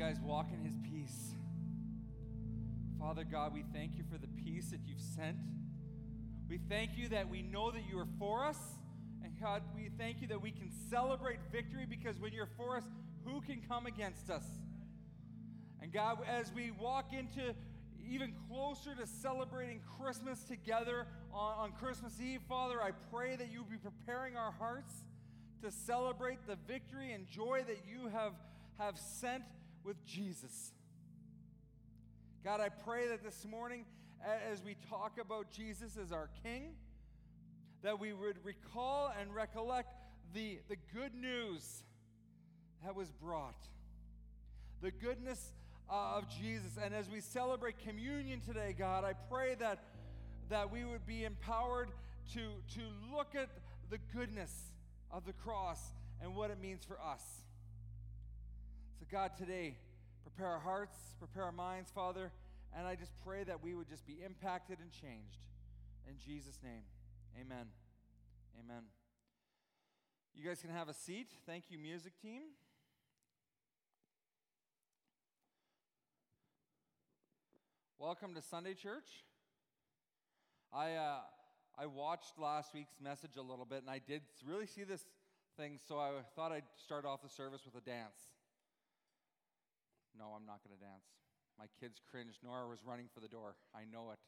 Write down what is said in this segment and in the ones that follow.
guys walk in his peace. Father God, we thank you for the peace that you've sent. We thank you that we know that you are for us. And God, we thank you that we can celebrate victory, because when you're for us, who can come against us? And God, as we walk into even closer to celebrating Christmas together on Christmas Eve, Father, I pray that you be preparing our hearts to celebrate the victory and joy that you have sent with Jesus. God, I pray that this morning, as we talk about Jesus as our King, that we would recall and recollect the good news that was brought, the goodness of Jesus. And as we celebrate communion today, God, I pray that we would be empowered to look at the goodness of the cross and what it means for us. So God, today, prepare our hearts, prepare our minds, Father, and I just pray that we would just be impacted and changed. In Jesus' name, amen. Amen. You guys can have a seat. Thank you, music team. Welcome to Sunday Church. I watched last week's message a little bit, and I did really see this thing, so I thought I'd start off the service with a dance. No, I'm not going to dance. My kids cringed. Nora was running for the door. I know it.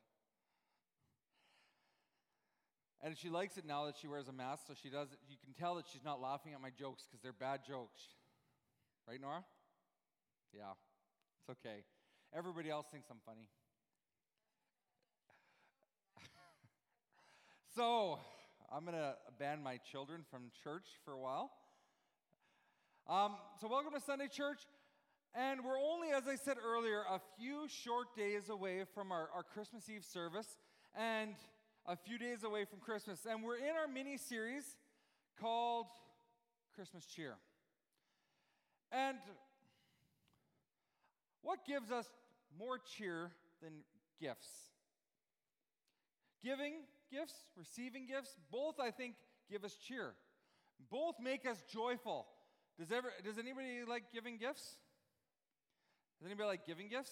And she likes it now that she wears a mask, so she does it. You can tell that she's not laughing at my jokes because they're bad jokes. Right, Nora? Yeah, it's okay. Everybody else thinks I'm funny. So, I'm going to ban my children from church for a while. So welcome to Sunday Church. And we're only, as I said earlier, a few short days away from our Christmas Eve service, and a few days away from Christmas. And we're in our mini-series called Christmas Cheer. And what gives us more cheer than gifts? Giving gifts, receiving gifts, both, I think, give us cheer. Both make us joyful. Does anybody like giving gifts? Does anybody like giving gifts?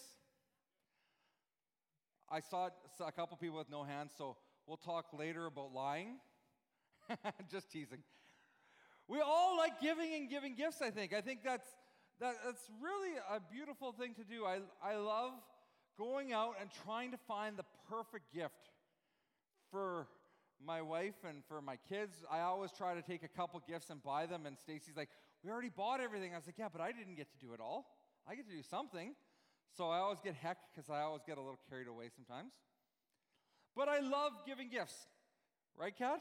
I saw a couple people with no hands, so we'll talk later about lying. Just teasing. We all like giving and giving gifts, I think. I think that's really a beautiful thing to do. I love going out and trying to find the perfect gift for my wife and for my kids. I always try to take a couple gifts and buy them, and Stacy's like, we already bought everything. I was like, yeah, but I didn't get to do it all. I get to do something. So I always get heck because I always get a little carried away sometimes. But I love giving gifts. Right, Kat?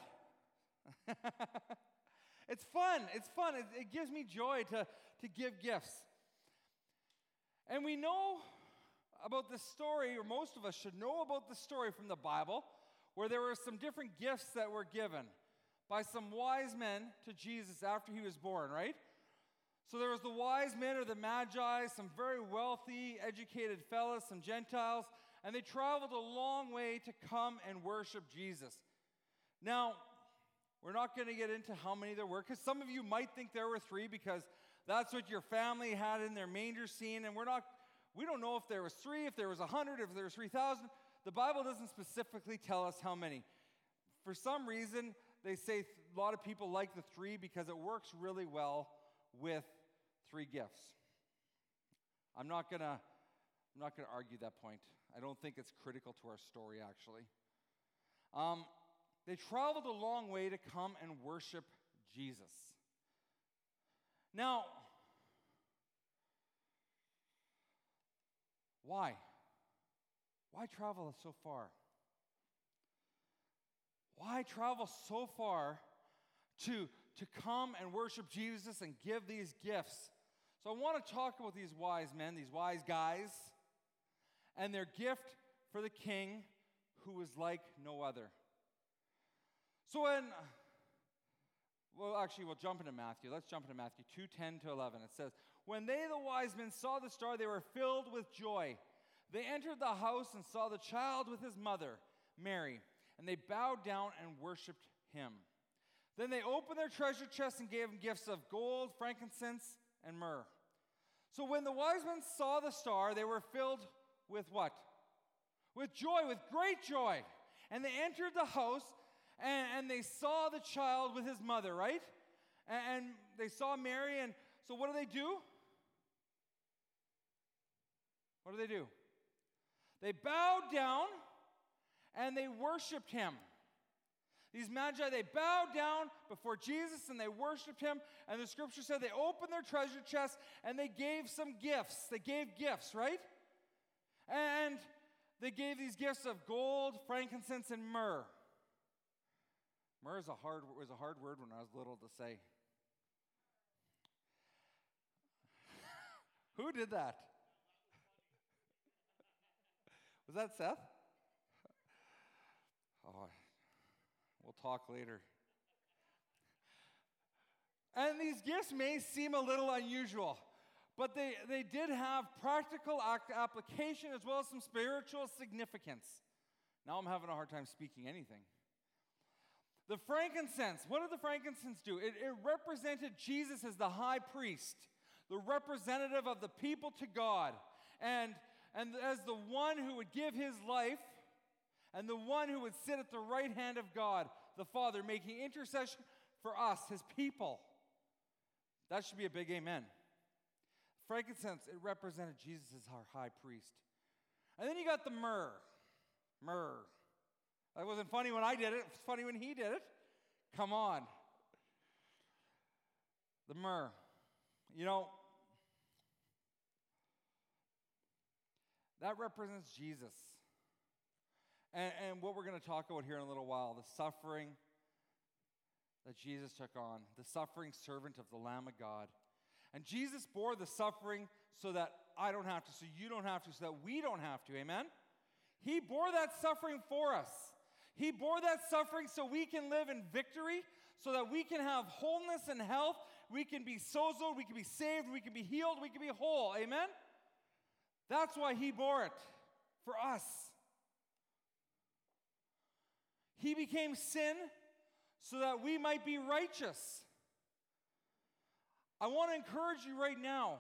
It's fun. It's fun. It gives me joy to give gifts. And we know about this story, or most of us should know about the story from the Bible, where there were some different gifts that were given by some wise men to Jesus after he was born, right? So there was the wise men, or the magi, some very wealthy, educated fellas, some Gentiles, and they traveled a long way to come and worship Jesus. Now, we're not going to get into how many there were, because some of you might think there were 3, because that's what your family had in their manger scene, and we don't know if there was 3, if there was 100, if there was 3,000. The Bible doesn't specifically tell us how many. For some reason, they say a lot of people like the 3 because it works really well with 3 gifts. I'm not gonna argue that point. I don't think it's critical to our story, actually. They traveled a long way to come and worship Jesus. Now, why? Why travel so far? Why travel so far to come and worship Jesus and give these gifts? So I want to talk about these wise men, these wise guys, and their gift for the king who was like no other. So we'll jump into Matthew. Let's jump into Matthew 2:10-11. It says, when they, the wise men, saw the star, they were filled with joy. They entered the house and saw the child with his mother, Mary, and they bowed down and worshiped him. Then they opened their treasure chests and gave him gifts of gold, frankincense, and myrrh. So when the wise men saw the star, they were filled with what? With joy, with great joy. And they entered the house, and they saw the child with his mother, right? And they saw Mary, and so what do? What do? They bowed down, and they worshiped him. These magi, they bowed down before Jesus, and they worshiped him. And the scripture said they opened their treasure chest, and they gave some gifts. They gave gifts, right? And they gave these gifts of gold, frankincense, and myrrh. Myrrh was a hard word when I was little to say. Who did that? Was that Seth? Oh, we'll talk later. And these gifts may seem a little unusual, but they did have practical application as well as some spiritual significance. Now I'm having a hard time speaking anything. The frankincense, what did the frankincense do? It represented Jesus as the high priest, the representative of the people to God, and as the one who would give his life, and the one who would sit at the right hand of God, the Father, making intercession for us, his people. That should be a big amen. Frankincense, it represented Jesus as our high priest. And then you got the myrrh. Myrrh. That wasn't funny when I did it. It was funny when he did it. Come on. The myrrh. You know, that represents Jesus. And what we're going to talk about here in a little while, the suffering that Jesus took on, the suffering servant of the Lamb of God. And Jesus bore the suffering so that I don't have to, so you don't have to, so that we don't have to. Amen? He bore that suffering for us. He bore that suffering so we can live in victory, so that we can have wholeness and health. We can be sozoed, we can be saved, we can be healed, we can be whole. Amen? That's why he bore it, for us. He became sin so that we might be righteous. I want to encourage you right now.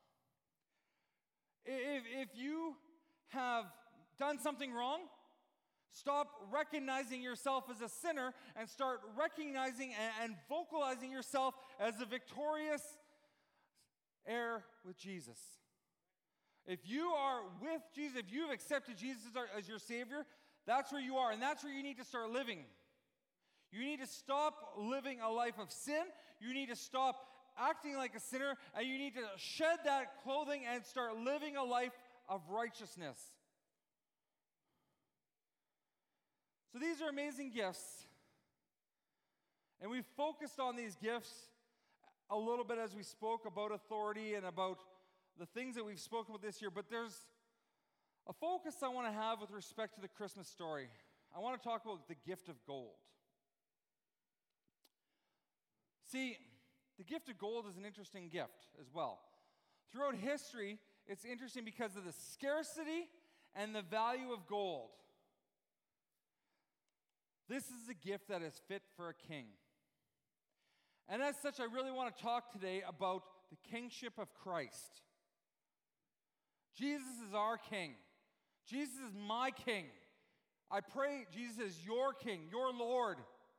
If you have done something wrong, stop recognizing yourself as a sinner and start recognizing and vocalizing yourself as a victorious heir with Jesus. If you are with Jesus, if you've accepted Jesus as your Savior, that's where you are, and that's where you need to start living. You need to stop living a life of sin. You need to stop acting like a sinner, and you need to shed that clothing and start living a life of righteousness. So these are amazing gifts, and we focused on these gifts a little bit as we spoke about authority and about the things that we've spoken about this year, but there's a focus I want to have with respect to the Christmas story. I want to talk about the gift of gold. See, the gift of gold is an interesting gift as well. Throughout history, it's interesting because of the scarcity and the value of gold. This is a gift that is fit for a king. And as such, I really want to talk today about the kingship of Christ. Jesus is our king. Jesus is my king. I pray Jesus is your king, your Lord.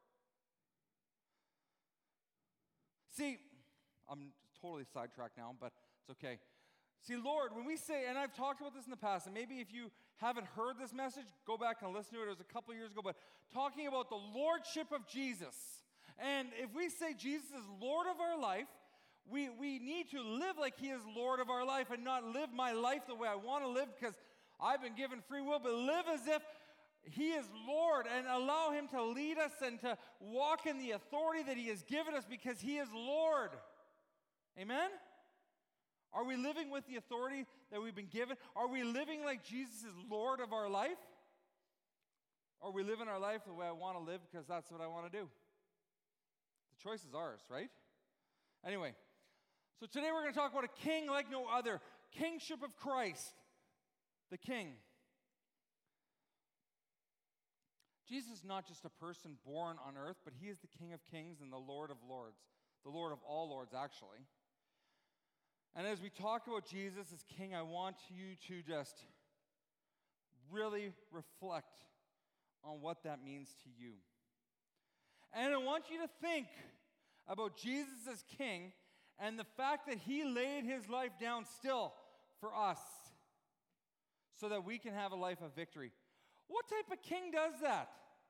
See, I'm totally sidetracked now, but it's okay. See, Lord, when we say, and I've talked about this in the past, and maybe if you haven't heard this message, go back and listen to it. It was a couple years ago, but talking about the lordship of Jesus. And if we say Jesus is Lord of our life, we need to live like he is Lord of our life and not live my life the way I want to live because I've been given free will, but live as if he is Lord and allow him to lead us and to walk in the authority that he has given us because he is Lord. Amen? Are we living with the authority that we've been given? Are we living like Jesus is Lord of our life? Or are we living our life the way I want to live because that's what I want to do? The choice is ours, right? Anyway, so today we're going to talk about a king like no other. Kingship of Christ, the king. Jesus is not just a person born on earth, but he is the King of Kings and the Lord of Lords. The Lord of all lords, actually. And as we talk about Jesus as King, I want you to just really reflect on what that means to you. And I want you to think about Jesus as King and the fact that he laid his life down still for us so that we can have a life of victory. What type of king does that?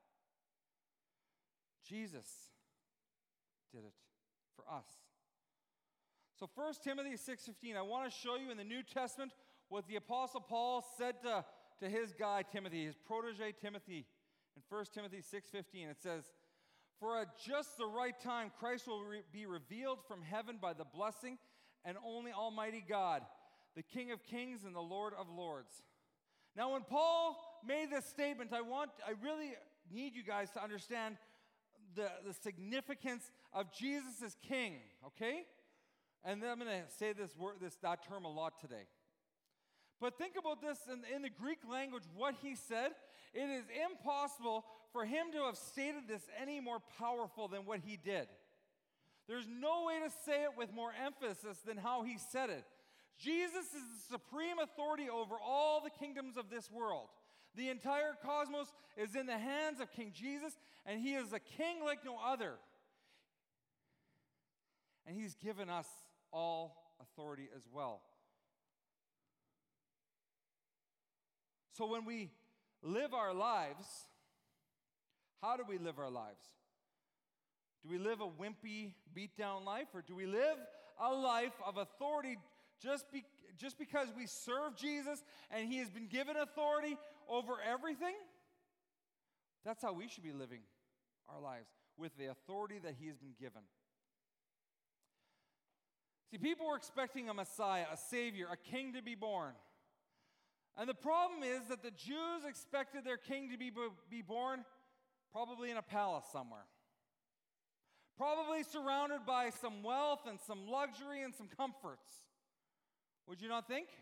Jesus did it for us. So 1 Timothy 6:15, I want to show you in the New Testament what the Apostle Paul said to his guy Timothy, his protege Timothy. In 1 Timothy 6:15, it says, "For at just the right time Christ will be revealed from heaven by the blessing and only Almighty God, the King of kings and the Lord of lords." Now when Paul made this statement, I really need you guys to understand the significance of Jesus as King, okay? And then I'm going to say that term a lot today. But think about this in the Greek language, what he said. It is impossible for him to have stated this any more powerful than what he did. There's no way to say it with more emphasis than how he said it. Jesus is the supreme authority over all the kingdoms of this world. The entire cosmos is in the hands of King Jesus, and he is a king like no other. And he's given us all authority as well. So when we live our lives, how do we live our lives? Do we live a wimpy, beat-down life, or do we live a life of authority just because we serve Jesus and he has been given authority over everything? That's how we should be living our lives, with the authority that he has been given. See, people were expecting a Messiah, a Savior, a king to be born. And the problem is that the Jews expected their king to be born probably in a palace somewhere. Probably surrounded by some wealth and some luxury and some comforts. Would you not think?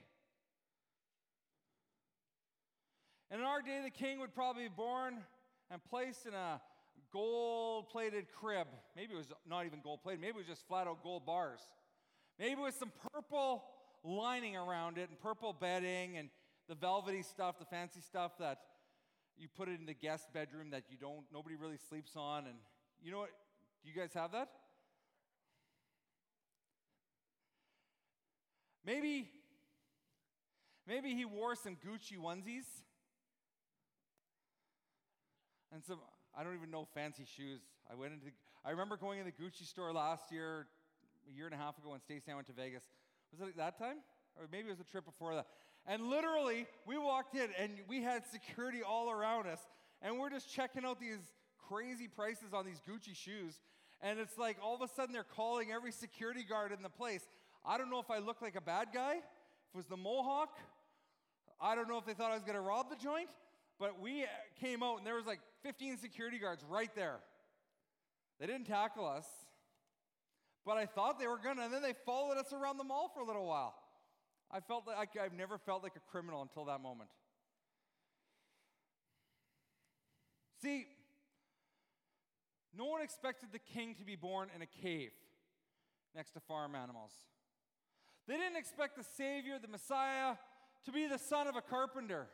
And in our day, the king would probably be born and placed in a gold-plated crib. Maybe it was not even gold-plated. Maybe it was just flat-out gold bars. Maybe with some purple lining around it and purple bedding and the velvety stuff, the fancy stuff that you put it in the guest bedroom that nobody really sleeps on. And you know what? Do you guys have that? Maybe he wore some Gucci onesies and some, I don't even know, fancy shoes. I remember going in the Gucci store last year, a year and a half ago, when Stacey and I went to Vegas. Was it that time? Or maybe it was the trip before that. And literally, we walked in and we had security all around us. And we're just checking out these crazy prices on these Gucci shoes. And it's like all of a sudden they're calling every security guard in the place. I don't know if I look like a bad guy, if it was the mohawk. I don't know if they thought I was going to rob the joint. But we came out and there was like 15 security guards right there. They didn't tackle us. But I thought they were going to, and then they followed us around the mall for a little while. I've never felt like a criminal until that moment. See, no one expected the king to be born in a cave next to farm animals. They didn't expect the Savior, the Messiah, to be the son of a carpenter,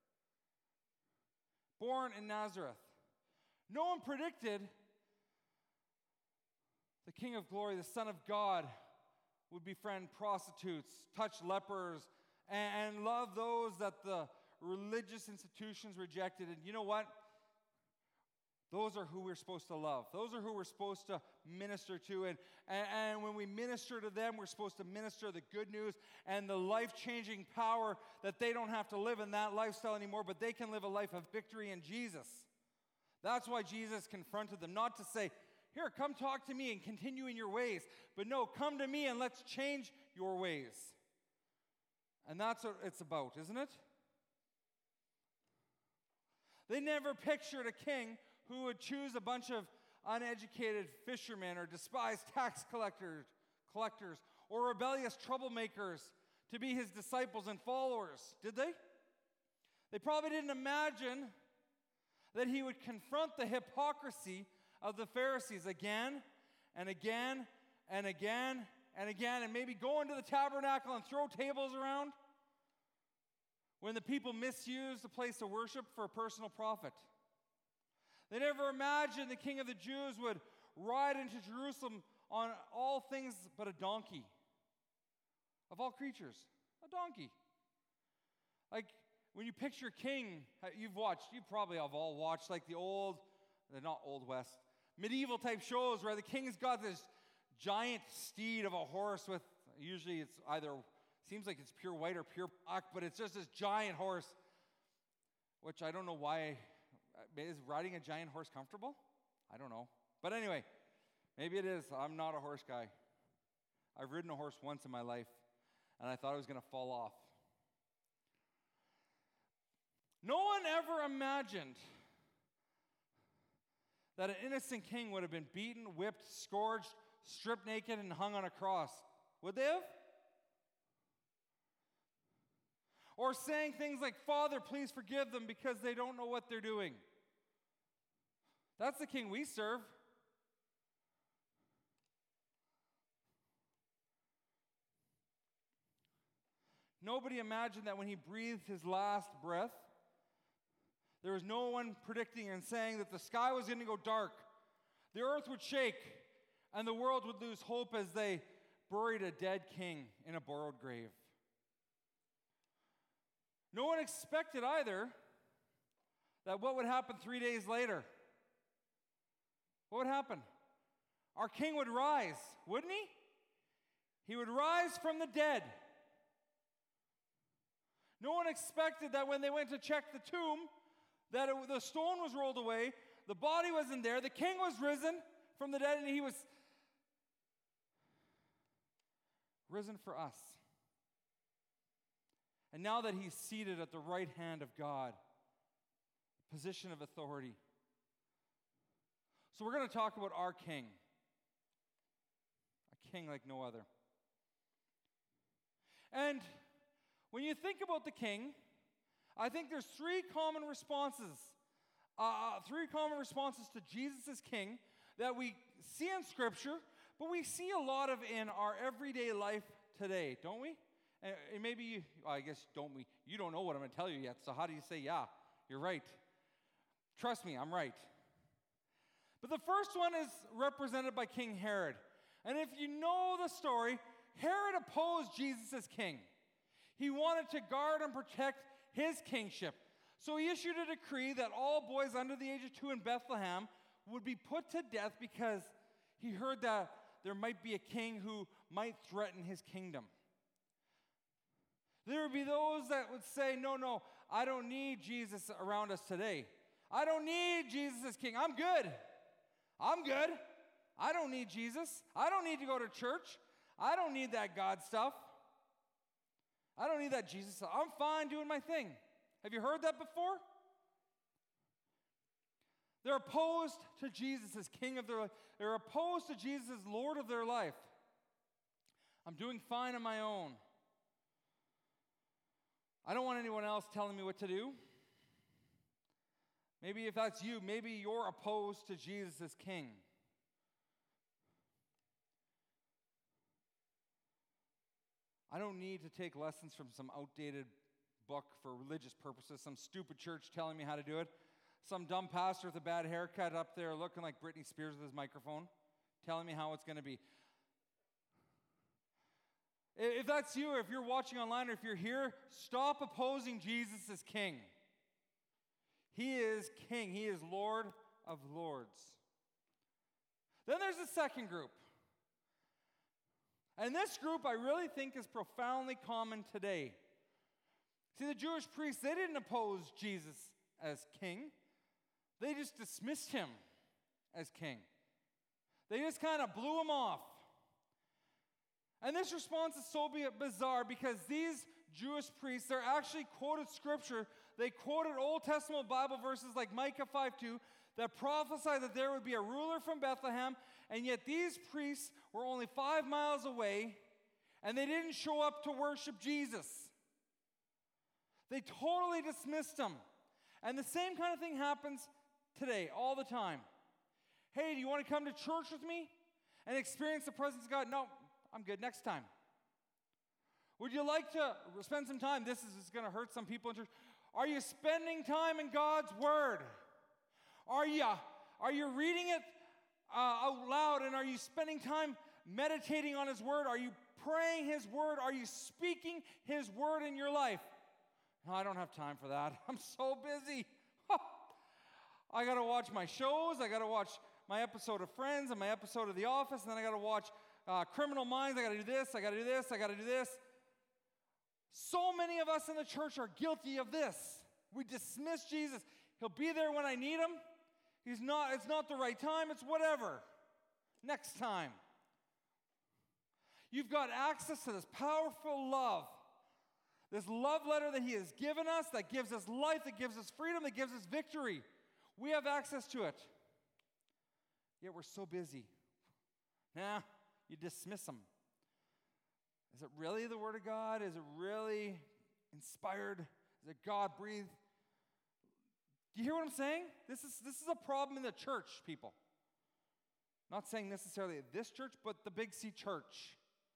born in Nazareth. No one predicted the King of Glory, the Son of God, would befriend prostitutes, touch lepers, and love those that the religious institutions rejected. And you know what? Those are who we're supposed to love. Those are who we're supposed to minister to. And when we minister to them, we're supposed to minister the good news and the life-changing power that they don't have to live in that lifestyle anymore, but they can live a life of victory in Jesus. That's why Jesus confronted them, not to say, "Here, come talk to me and continue in your ways." But no, come to me and let's change your ways. And that's what it's about, isn't it? They never pictured a king who would choose a bunch of uneducated fishermen or despised tax collectors or rebellious troublemakers to be his disciples and followers, did they? They probably didn't imagine that he would confront the hypocrisy of the Pharisees again and again and again and again and maybe go into the tabernacle and throw tables around when the people misuse the place of worship for personal profit. They never imagined the King of the Jews would ride into Jerusalem on all things but a donkey. Of all creatures, a donkey. Like, when you picture king, you probably have all watched like they're not Old West, medieval type shows where the king's got this giant steed of a horse with, usually it's either, seems like it's pure white or pure black, but it's just this giant horse, which I don't know why. Is riding a giant horse comfortable? I don't know. But anyway, maybe it is. I'm not a horse guy. I've ridden a horse once in my life, and I thought I was going to fall off. No one ever imagined that an innocent king would have been beaten, whipped, scourged, stripped naked, and hung on a cross. Would they have? Or saying things like, "Father, please forgive them because they don't know what they're doing." That's the king we serve. Nobody imagined that when he breathed his last breath, there was no one predicting and saying that the sky was going to go dark, the earth would shake, and the world would lose hope as they buried a dead king in a borrowed grave. No one expected either that what would happen 3 days later. What would happen? Our king would rise, wouldn't he? He would rise from the dead. No one expected that when they went to check the tomb, that the stone was rolled away, the body wasn't there, the king was risen from the dead, and he was risen for us. And now that he's seated at the right hand of God, a position of authority. So we're going to talk about our king. A king like no other. And when you think about the king, I think there's three common responses to Jesus as king that we see in Scripture, but we see a lot of in our everyday life today, don't we? And maybe you, I guess, don't we? You don't know what I'm going to tell you yet, so how do you say, yeah, you're right? Trust me, I'm right. But the first one is represented by King Herod. And if you know the story, Herod opposed Jesus as king. He wanted to guard and protect his kingship. So he issued a decree that all boys under the age of 2 in Bethlehem would be put to death because he heard that there might be a king who might threaten his kingdom. There would be those that would say, no, I don't need Jesus around us today. I don't need Jesus as king. I'm good. I don't need Jesus. I don't need to go to church. I don't need that God stuff. I don't need that Jesus stuff. I'm fine doing my thing. Have you heard that before? They're opposed to Jesus as king of their life. They're opposed to Jesus as Lord of their life. I'm doing fine on my own. I don't want anyone else telling me what to do. Maybe if that's you, maybe you're opposed to Jesus as king. I don't need to take lessons from some outdated book for religious purposes, some stupid church telling me how to do it, some dumb pastor with a bad haircut up there looking like Britney Spears with his microphone, telling me how it's going to be. If that's you, or if you're watching online, or if you're here, stop opposing Jesus as king. He is king. He is Lord of lords. Then there's a second group. And this group I really think is profoundly common today. See, the Jewish priests, they didn't oppose Jesus as king. They just dismissed him as king. They just kind of blew him off. And this response is so bizarre because these Jewish priests, they're actually quoted scripture. They quoted Old Testament Bible verses like Micah 5:2 that prophesied that there would be a ruler from Bethlehem, and yet these priests were only 5 miles away, and they didn't show up to worship Jesus. They totally dismissed him. And the same kind of thing happens today, all the time. Hey, do you want to come to church with me and experience the presence of God? No, I'm good next time. Would you like to spend some time? This is going to hurt some people in church. Are you spending time in God's Word? Are you reading it out loud, and are you spending time meditating on His Word? Are you praying His Word? Are you speaking His Word in your life? No, I don't have time for that. I'm so busy. I got to watch my shows. I got to watch my episode of Friends and my episode of The Office, and then I got to watch Criminal Minds. I got to do this. I got to do this. I got to do this. So many of us in the church are guilty of this. We dismiss Jesus. He'll be there when I need Him. It's not the right time. It's whatever. Next time. You've got access to this powerful love. This love letter that He has given us, that gives us life, that gives us freedom, that gives us victory. We have access to it. Yet we're so busy. Nah, you dismiss them. Is it really the Word of God? Is it really inspired? Is it God-breathed? Do you hear what I'm saying? This is a problem in the church, people. Not saying necessarily this church, but the Big C church.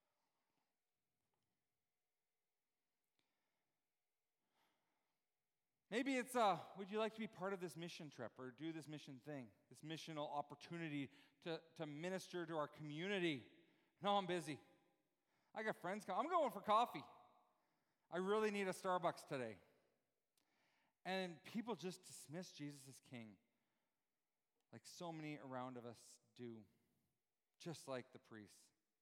Maybe it's, would you like to be part of this mission trip or do this mission thing, this missional opportunity to minister to our community? No, I'm busy. I got friends coming. I'm going for coffee. I really need a Starbucks today. And people just dismiss Jesus as king, like so many around of us do, just like the priests.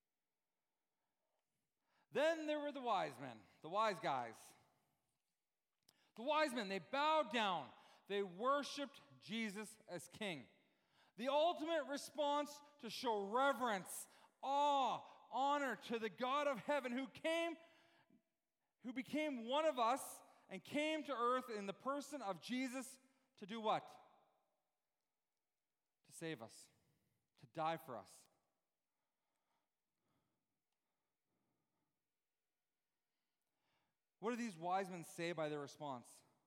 Then there were the wise men, the wise guys. The wise men, they bowed down. They worshiped Jesus as king. The ultimate response to show reverence, awe, honor to the God of heaven who became one of us and came to earth in the person of Jesus to do what? To save us, to die for us. What do these wise men say by their response?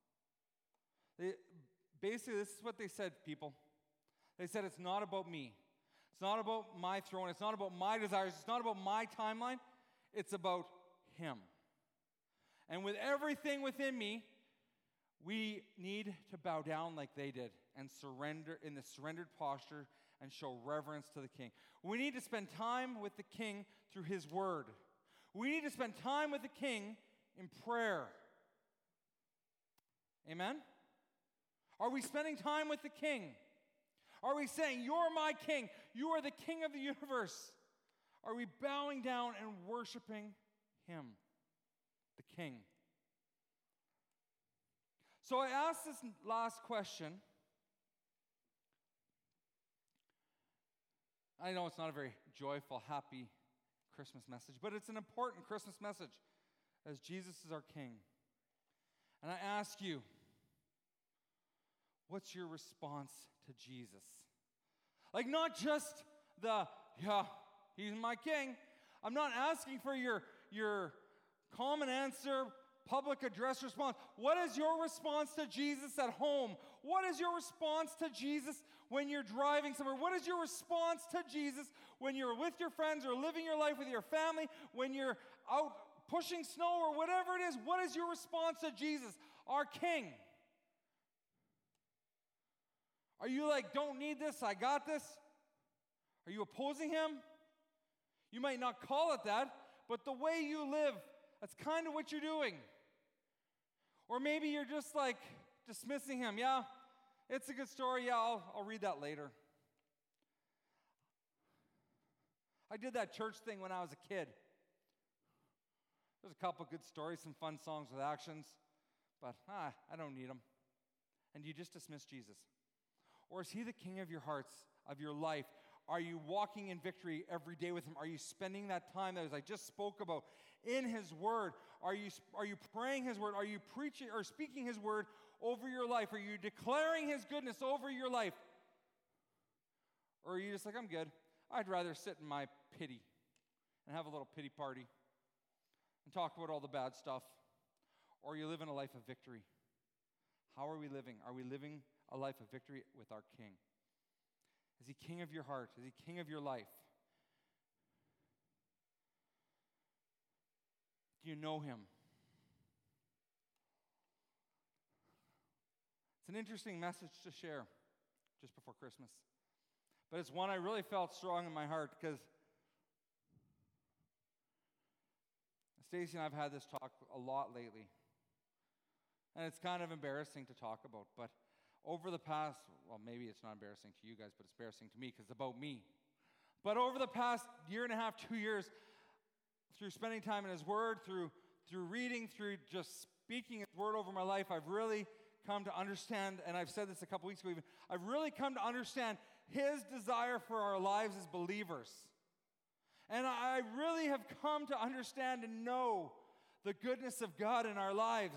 Basically, this is what they said, people. They said, it's not about me. It's not about my throne. It's not about my desires. It's not about my timeline. It's about Him. And with everything within me, we need to bow down like they did and surrender in the surrendered posture and show reverence to the King. We need to spend time with the King through His Word. We need to spend time with the King in prayer. Amen? Are we spending time with the King? Are we saying, you're my King, you are the King of the universe? Are we bowing down and worshiping Him, the King? So I asked this last question. I know it's not a very joyful, happy Christmas message, but it's an important Christmas message as Jesus is our King. And I ask you, what's your response to Jesus? Like, not just He's my King. I'm not asking for your common answer, public address response. What is your response to Jesus at home? What is your response to Jesus when you're driving somewhere? What is your response to Jesus when you're with your friends or living your life with your family, when you're out pushing snow or whatever it is? What is your response to Jesus, our King? Are you like, don't need this, I got this? Are you opposing Him? You might not call it that, but the way you live, that's kind of what you're doing. Or maybe you're just like dismissing Him. Yeah, it's a good story. Yeah, I'll read that later. I did that church thing when I was a kid. There's a couple good stories, some fun songs with actions, but I don't need them. And you just dismiss Jesus. Or is He the King of your hearts, of your life? Are you walking in victory every day with Him? Are you spending that time, as I just spoke about, in His Word? Are you praying His Word? Are you preaching or speaking His Word over your life? Are you declaring His goodness over your life? Or are you just like, I'm good. I'd rather sit in my pity and have a little pity party and talk about all the bad stuff. Or are you living a life of victory? How are we living? Are we living a life of victory with our King? Is He King of your heart? Is He King of your life? Do you know him? It's an interesting message to share just before Christmas. But it's one I really felt strong in my heart because Stacy and I have had this talk a lot lately. And it's kind of embarrassing to talk about. But over the past, well, maybe it's not embarrassing to you guys, but it's embarrassing to me because it's about me. But over the past year and a half, 2 years, through spending time in His Word, through reading, through just speaking His Word over my life, I've really come to understand, and I've said this a couple weeks ago even, I've really come to understand His desire for our lives as believers. And I really have come to understand and know the goodness of God in our lives.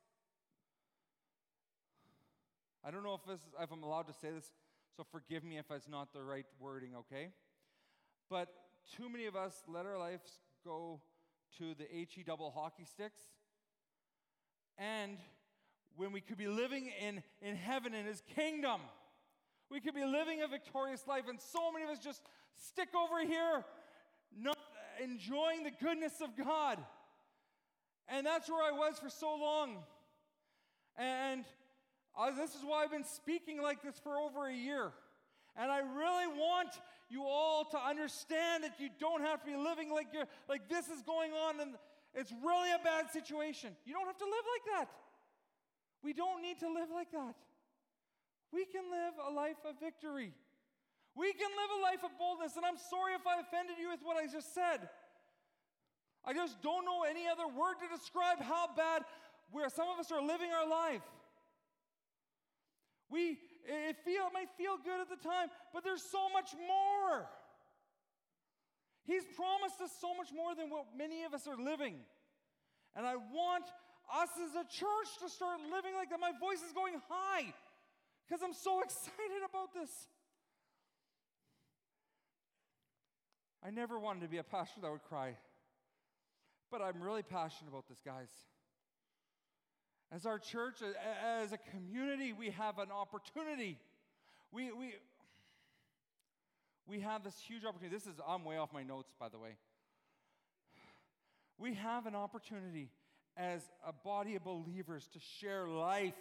I don't know if I'm allowed to say this, so forgive me if it's not the right wording, okay? But too many of us let our lives go to the HE double hockey sticks. And when we could be living in heaven in His kingdom, we could be living a victorious life, and so many of us just stick over here, not enjoying the goodness of God. And that's where I was for so long. And this is why I've been speaking like this for over a year. And I really want you all to understand that you don't have to be living like this is going on and it's really a bad situation. You don't have to live like that. We don't need to live like that. We can live a life of victory. We can live a life of boldness. And I'm sorry if I offended you with what I just said. I just don't know any other word to describe how bad some of us are living our life. It might feel good at the time, but there's so much more. He's promised us so much more than what many of us are living. And I want us as a church to start living like that. My voice is going high because I'm so excited about this. I never wanted to be a pastor that would cry, but I'm really passionate about this, guys. As our church, as a community, we have an opportunity. We have this huge opportunity. I'm way off my notes, by the way. We have an opportunity as a body of believers to share life,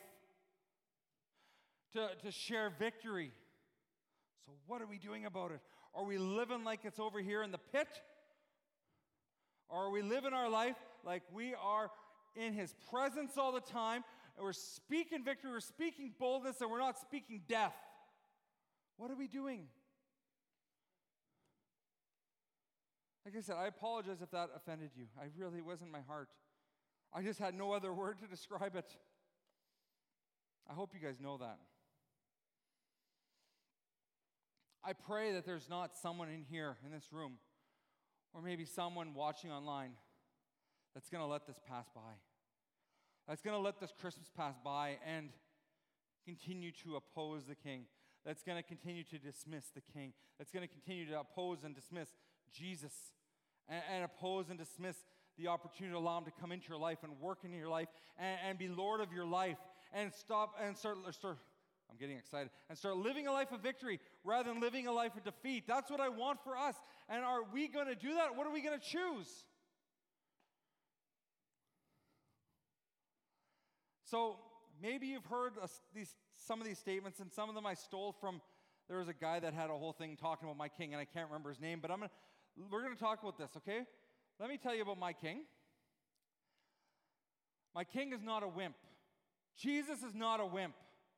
to share victory. So what are we doing about it? Are we living like it's over here in the pit? Or are we living our life like we are in His presence all the time, and we're speaking victory, we're speaking boldness, and we're not speaking death? What are we doing? Like I said, I apologize if that offended you. I really wasn't my heart. I just had no other word to describe it. I hope you guys know that. I pray that there's not someone in here, in this room, or maybe someone watching online that's going to let this pass by. That's going to let this Christmas pass by and continue to oppose the King. That's going to continue to dismiss the King. That's going to continue to oppose and dismiss Jesus. And oppose and dismiss the opportunity to allow Him to come into your life and work in your life and be Lord of your life. And start, I'm getting excited. And start living a life of victory rather than living a life of defeat. That's what I want for us. And are we going to do that? What are we going to choose? So maybe you've heard some of these statements, and some of them I stole from, there was a guy that had a whole thing talking about my king, and I can't remember his name, but we're going to talk about this, okay? Let me tell you about my king. My king is not a wimp. Jesus is not a wimp.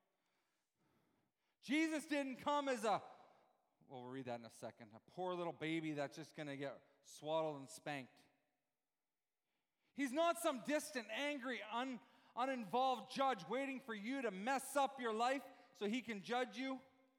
Jesus didn't come as we'll read that in a second, a poor little baby that's just going to get swaddled and spanked. He's not some distant, angry, uninvolved judge waiting for you to mess up your life so He can judge you.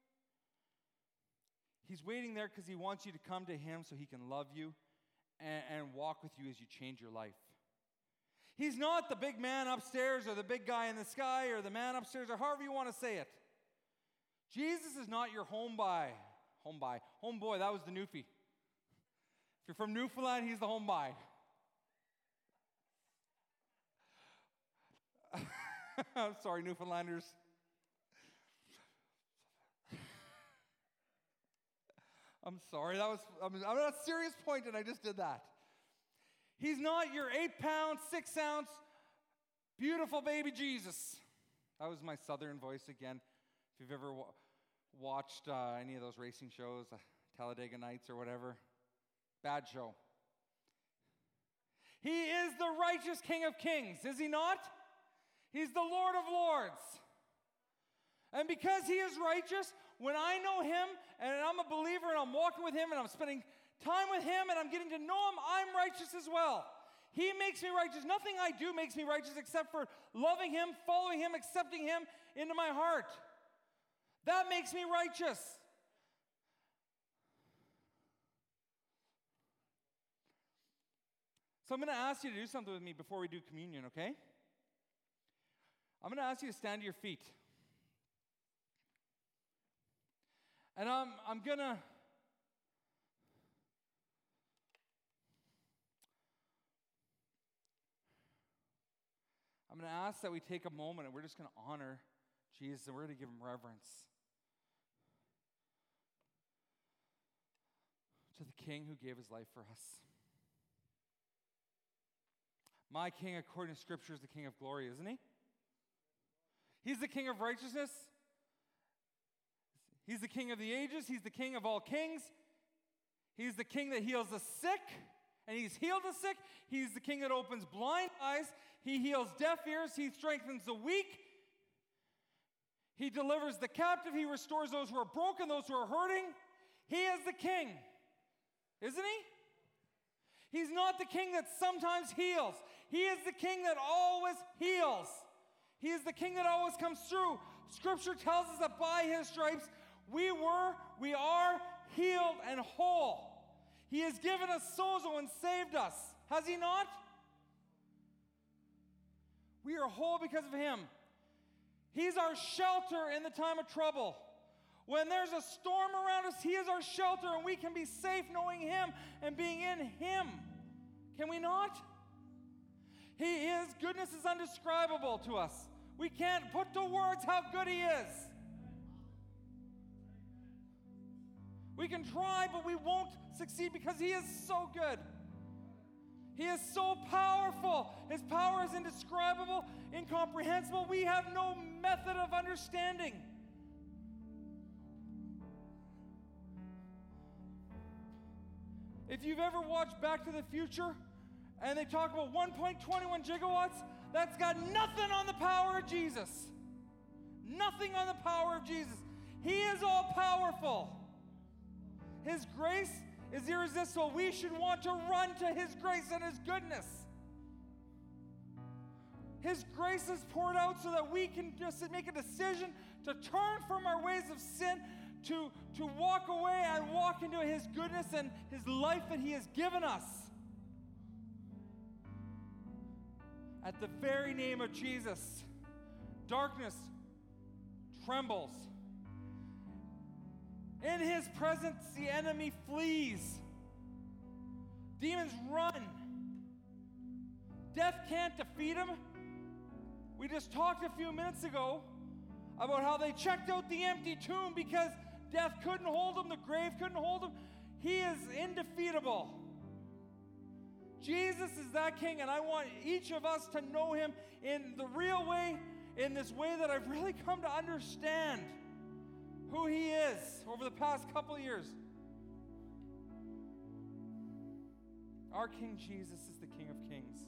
He's waiting there because He wants you to come to Him so He can love you and walk with you as you change your life. He's not the big man upstairs or the big guy in the sky or the man upstairs or however you want to say it. Jesus is not your homeboy, that was the Newfie. If you're from Newfoundland, he's the homeboy. I'm sorry, Newfoundlanders. I'm sorry, I'm at a serious point and I just did that. He's not your 8-pound, 6-ounce, beautiful baby Jesus. That was my southern voice again. If you've ever watched any of those racing shows, Talladega Nights or whatever, bad show. He is the righteous King of Kings, is he not? He's the Lord of Lords. And because he is righteous, when I know him and I'm a believer and I'm walking with him and I'm spending time with him and I'm getting to know him, I'm righteous as well. He makes me righteous. Nothing I do makes me righteous except for loving him, following him, accepting him into my heart. That makes me righteous. So I'm going to ask you to do something with me before we do communion, okay? I'm going to ask you to stand to your feet. And I'm going to ask that we take a moment and we're just going to honor Jesus and we're going to give him reverence to the King who gave his life for us. My King, according to Scripture, is the King of glory, isn't he? He's the King of righteousness. He's the King of the ages. He's the King of all kings. He's the King that heals the sick, and he's healed the sick. He's the King that opens blind eyes. He heals deaf ears. He strengthens the weak. He delivers the captive. He restores those who are broken, those who are hurting. He is the King, isn't he? He's not the King that sometimes heals. He is the King that always heals. He is the King that always comes through. Scripture tells us that by his stripes we are healed and whole. He has given us sozo and saved us. Has he not? We are whole because of him. He's our shelter in the time of trouble. When there's a storm around us, he is our shelter, and we can be safe knowing him and being in him. Can we not? His goodness is undescribable to us. We can't put to words how good he is. We can try, but we won't succeed because he is so good. He is so powerful. His power is indescribable, incomprehensible. We have no method of understanding. If you've ever watched Back to the Future and they talk about 1.21 gigawatts, that's got nothing on the power of Jesus. Nothing on the power of Jesus. He is all powerful. His grace is irresistible. We should want to run to his grace and his goodness. His grace is poured out so that we can just make a decision to turn from our ways of sin, to walk away and walk into his goodness and his life that he has given us. At the very name of Jesus, darkness trembles. In his presence, the enemy flees. Demons run. Death can't defeat him. We just talked a few minutes ago about how they checked out the empty tomb because death couldn't hold him, the grave couldn't hold him. He is indefeatable. Jesus is that King, and I want each of us to know him in the real way, in this way that I've really come to understand who he is over the past couple of years. Our King Jesus is the King of Kings.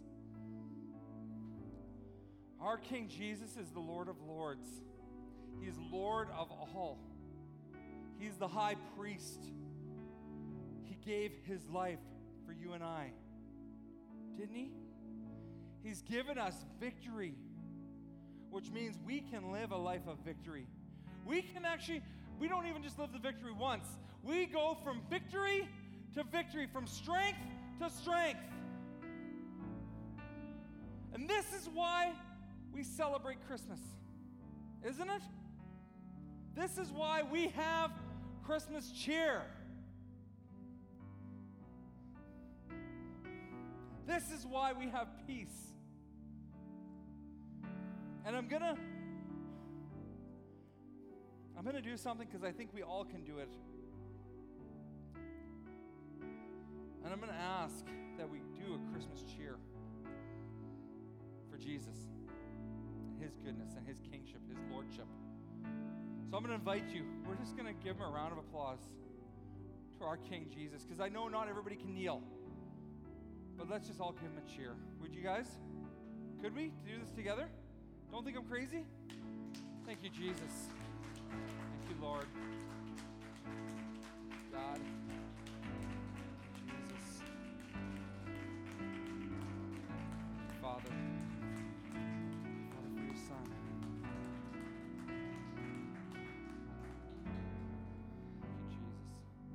Our King Jesus is the Lord of Lords. He is Lord of all. He's the high priest. He gave his life for you and I. Didn't he? He's given us victory, which means we can live a life of victory. We don't even just live the victory once. We go from victory to victory, from strength to strength. And this is why we celebrate Christmas, isn't it? This is why we have Christmas cheer. This is why we have peace. And I'm gonna do something because I think we all can do it. And I'm gonna ask that we do a Christmas Jesus and his goodness and his kingship, his lordship. So I'm going to invite you. We're just going to give him a round of applause to our King Jesus, because I know not everybody can kneel. But let's just all give him a cheer. Would you guys? Could we do this together? Don't think I'm crazy? Thank you, Jesus. Thank you, Lord. God. Jesus. Father. Father, for your Son. Thank you, Jesus.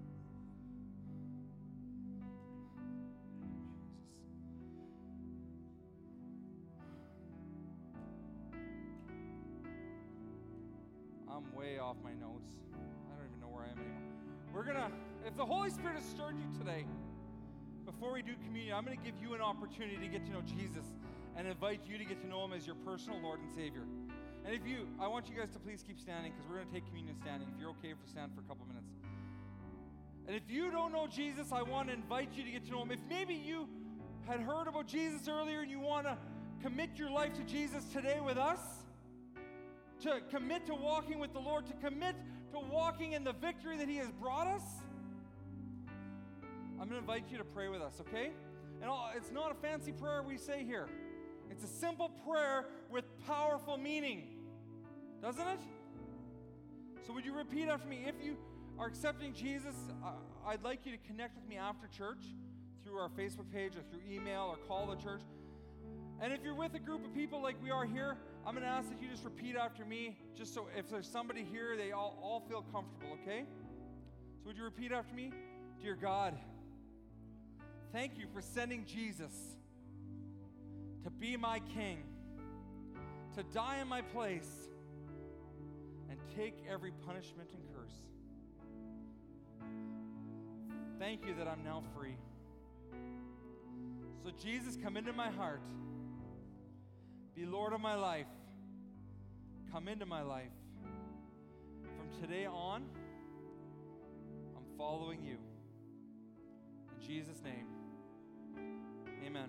I'm way off my notes. I don't even know where I am anymore. If the Holy Spirit has stirred you today, before we do communion, I'm going to give you an opportunity to get to know Jesus and invite you to get to know him as your personal Lord and Savior. And I want you guys to please keep standing, because we're going to take communion standing. If you're okay if we stand for a couple minutes. And if you don't know Jesus, I want to invite you to get to know him. If maybe you had heard about Jesus earlier and you want to commit your life to Jesus today with us, to commit to walking with the Lord, to commit to walking in the victory that he has brought us, I'm going to invite you to pray with us, okay? And it's not a fancy prayer we say here. It's a simple prayer with powerful meaning. Doesn't it? So would you repeat after me? If you are accepting Jesus, I'd like you to connect with me after church through our Facebook page or through email or call the church. And if you're with a group of people like we are here, I'm going to ask that you just repeat after me, just so if there's somebody here, they all feel comfortable, okay? So would you repeat after me? Dear God, thank you for sending Jesus to be my king, to die in my place, and take every punishment and curse. Thank you that I'm now free. So Jesus, come into my heart. Be Lord of my life. Come into my life. From today on, I'm following you. In Jesus' name, amen.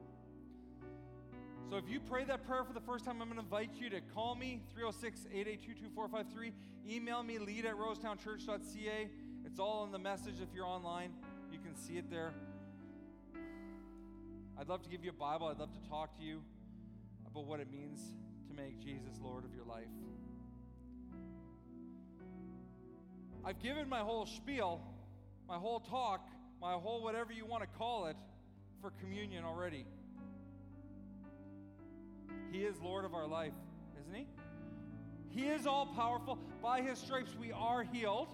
So if you pray that prayer for the first time, I'm going to invite you to call me, 306-882-2453. Email me, lead@rosetownchurch.ca. It's all in the message if you're online. You can see it there. I'd love to give you a Bible. I'd love to talk to you about what it means to make Jesus Lord of your life. I've given my whole spiel, my whole talk, my whole whatever you want to call it, for communion already. He is Lord of our life, isn't he? He is all powerful. By his stripes we are healed.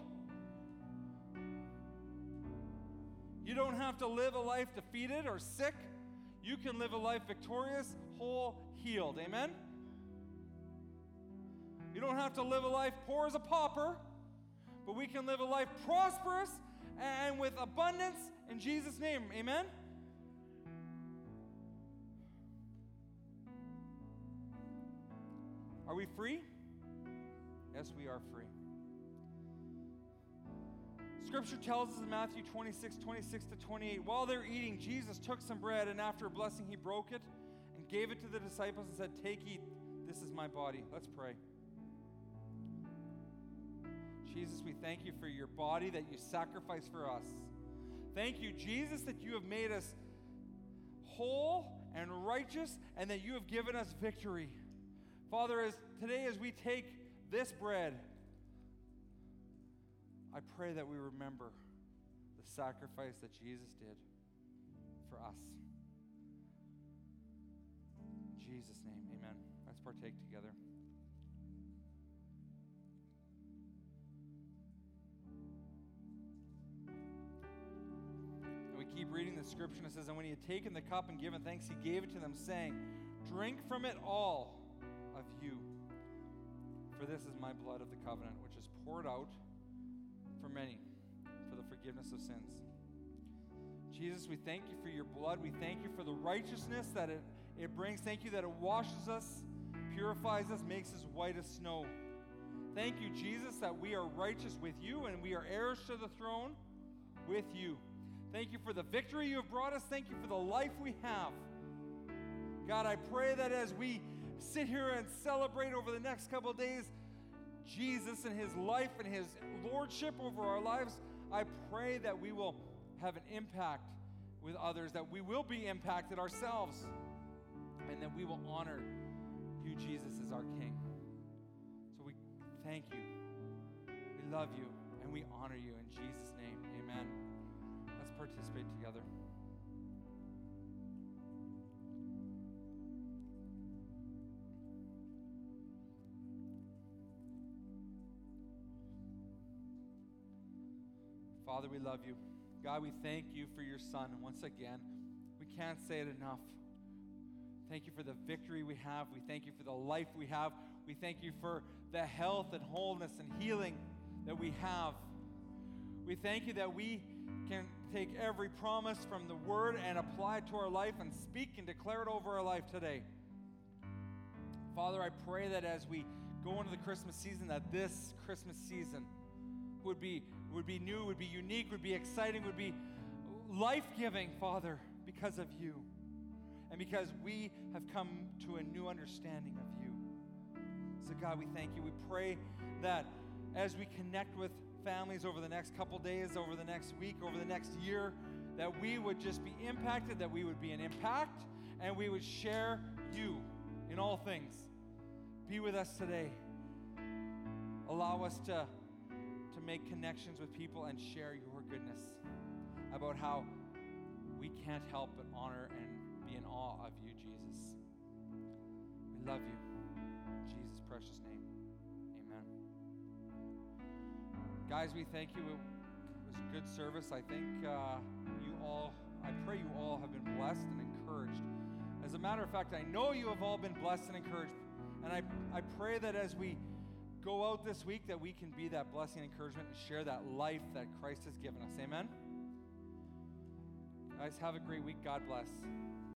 You don't have to live a life defeated or sick. You can live a life victorious, whole, healed. Amen? You don't have to live a life poor as a pauper, but we can live a life prosperous and with abundance in Jesus' name. Amen? Are we free? Yes, we are free. Scripture tells us in Matthew 26:26-28, while they're eating, Jesus took some bread, and after a blessing, he broke it and gave it to the disciples and said, "Take, eat, this is my body." Let's pray. Jesus, we thank you for your body that you sacrificed for us. Thank you, Jesus, that you have made us whole and righteous, and that you have given us victory. Father, as we take this bread, I pray that we remember the sacrifice that Jesus did for us. In Jesus' name, amen. Let's partake together. And we keep reading the scripture, and it says, and when he had taken the cup and given thanks, he gave it to them, saying, drink from it all of you, for this is my blood of the covenant, which is poured out for many, for the forgiveness of sins. Jesus, we thank you for your blood. We thank you for the righteousness that it brings. Thank you that it washes us, purifies us, makes us white as snow. Thank you, Jesus, that we are righteous with you and we are heirs to the throne with you. Thank you for the victory you have brought us. Thank you for the life we have. God, I pray that as we sit here and celebrate over the next couple of days Jesus and his life and his lordship over our lives, I pray that we will have an impact with others, that we will be impacted ourselves, and that we will honor you, Jesus, as our King. So we thank you, we love you, and we honor you in Jesus' name. Amen. Let's participate together. Father, we love you. God, we thank you for your Son. Once again, we can't say it enough. Thank you for the victory we have. We thank you for the life we have. We thank you for the health and wholeness and healing that we have. We thank you that we can take every promise from the Word and apply it to our life and speak and declare it over our life today. Father, I pray that as we go into the Christmas season, that this Christmas season would be new, would be unique, would be exciting, would be life-giving, Father, because of you. And because we have come to a new understanding of you. So God, we thank you. We pray that as we connect with families over the next couple days, over the next week, over the next year, that we would just be impacted, that we would be an impact, and we would share you in all things. Be with us today. Allow us to make connections with people and share your goodness about how we can't help but honor and be in awe of you, Jesus. We love you. In Jesus' precious name, amen. Guys, we thank you. It was a good service. I think I pray you all have been blessed and encouraged. As a matter of fact, I know you have all been blessed and encouraged. And I pray that as we go out this week, that we can be that blessing and encouragement and share that life that Christ has given us. Amen? Guys, have a great week. God bless.